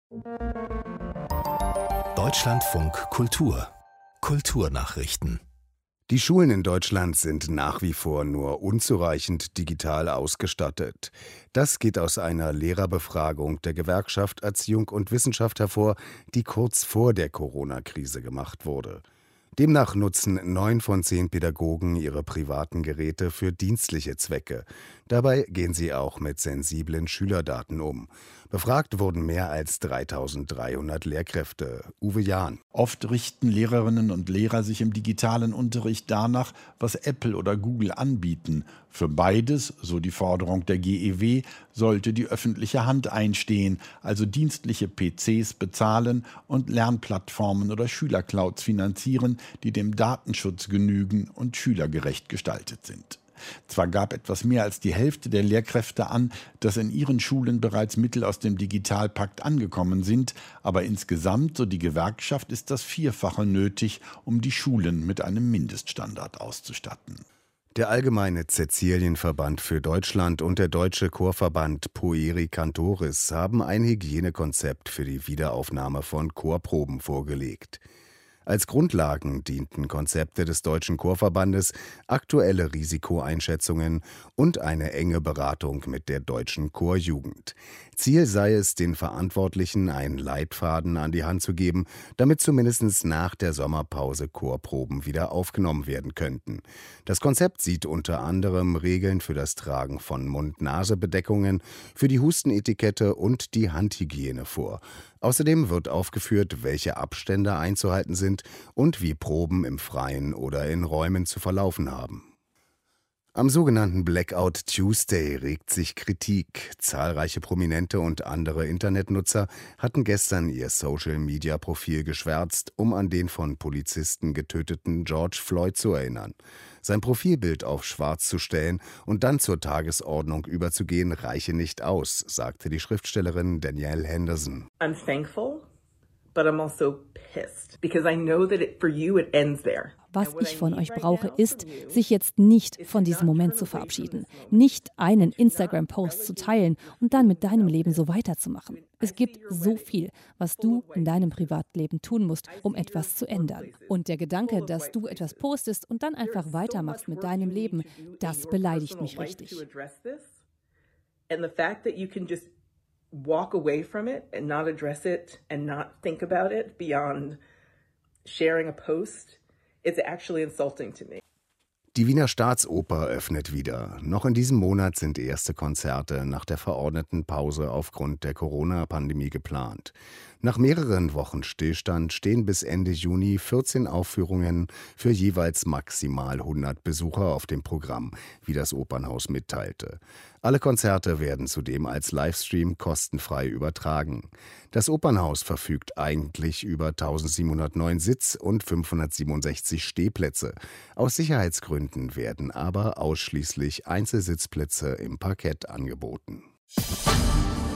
Deutschlandfunk Kultur Kulturnachrichten. Die Schulen in Deutschland sind nach wie vor nur unzureichend digital ausgestattet. Das geht aus einer Lehrerbefragung der Gewerkschaft Erziehung und Wissenschaft hervor, die kurz vor der Corona-Krise gemacht wurde. Demnach nutzen 9 von 10 Pädagogen ihre privaten Geräte für dienstliche Zwecke. Dabei gehen sie auch mit sensiblen Schülerdaten um. Befragt wurden mehr als 3.300 Lehrkräfte. Uwe Jahn. Oft richten Lehrerinnen und Lehrer sich im digitalen Unterricht danach, was Apple oder Google anbieten. Für beides, so die Forderung der GEW, sollte die öffentliche Hand einstehen, also dienstliche PCs bezahlen und Lernplattformen oder Schülerclouds finanzieren, die dem Datenschutz genügen und schülergerecht gestaltet sind. Zwar gab etwas mehr als die Hälfte der Lehrkräfte an, dass in ihren Schulen bereits Mittel aus dem Digitalpakt angekommen sind, aber insgesamt, so die Gewerkschaft, ist das Vierfache nötig, um die Schulen mit einem Mindeststandard auszustatten. Der Allgemeine Cäcilienverband für Deutschland und der Deutsche Chorverband Pueri Cantoris haben ein Hygienekonzept für die Wiederaufnahme von Chorproben vorgelegt. Als Grundlagen dienten Konzepte des Deutschen Chorverbandes, aktuelle Risikoeinschätzungen und eine enge Beratung mit der Deutschen Chorjugend. Ziel sei es, den Verantwortlichen einen Leitfaden an die Hand zu geben, damit zumindest nach der Sommerpause Chorproben wieder aufgenommen werden könnten. Das Konzept sieht unter anderem Regeln für das Tragen von Mund-Nase-Bedeckungen, für die Hustenetikette und die Handhygiene vor. Außerdem wird aufgeführt, welche Abstände einzuhalten sind und wie Proben im Freien oder in Räumen zu verlaufen haben. Am sogenannten Blackout Tuesday regt sich Kritik. Zahlreiche Prominente und andere Internetnutzer hatten gestern ihr Social-Media-Profil geschwärzt, um an den von Polizisten getöteten George Floyd zu erinnern. Sein Profilbild auf schwarz zu stellen und dann zur Tagesordnung überzugehen, reiche nicht aus, sagte die Schriftstellerin Danielle Henderson. I'm thankful, but I'm also pissed, because I know that for you it ends there. Was ich von euch brauche, ist, sich jetzt nicht von diesem Moment zu verabschieden, nicht einen Instagram-Post zu teilen und dann mit deinem Leben so weiterzumachen. Es gibt so viel, was du in deinem Privatleben tun musst, um etwas zu ändern. Und der Gedanke, dass du etwas postest und dann einfach weitermachst mit deinem Leben, das beleidigt mich richtig. And the fact that you can just walk away from it and not address it and not think about it beyond sharing a post, it's actually insulting to me. Die Wiener Staatsoper öffnet wieder. Noch in diesem Monat sind erste Konzerte nach der verordneten Pause aufgrund der Corona-Pandemie geplant. Nach mehreren Wochen Stillstand stehen bis Ende Juni 14 Aufführungen für jeweils maximal 100 Besucher auf dem Programm, wie das Opernhaus mitteilte. Alle Konzerte werden zudem als Livestream kostenfrei übertragen. Das Opernhaus verfügt eigentlich über 1709 Sitz- und 567 Stehplätze. Aus Sicherheitsgründen werden aber ausschließlich Einzelsitzplätze im Parkett angeboten.